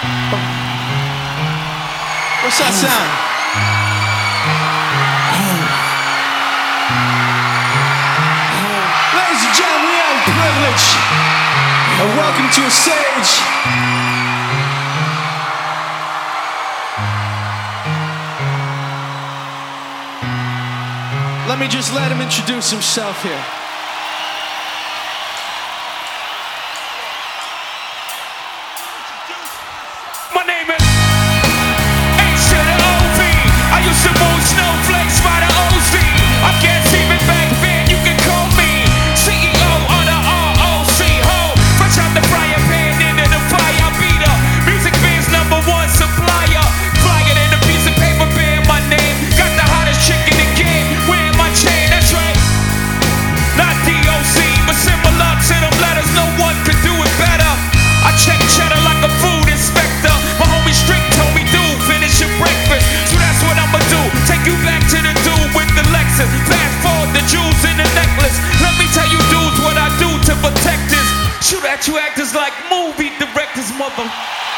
What's that sound? Ladies and gentlemen, we have the privilege of welcome to a stage let me just let him introduce himself here. My name is H to the OV. I used to move snowflakes by the OZ. I guess even back then you can call me CEO of the ROC. Ho, fresh out the fryer pan into the fire beater. Music biz #1 supplier. Flyer than a piece of paper bearing my name. Got the hottest chick in the game wearing my chain. That's right. Not DOC, but similar to them letters. No one could do it better. I check cheddar like a food inspector. My homie Strick told me, dude, finish your breakfast. So that's what I'ma do. Take you back to the dude with the Lexus. Fast forward the jewels in the necklace. Let me tell you dudes what I do to protect this. Shoot at you actors like movie directors, mother.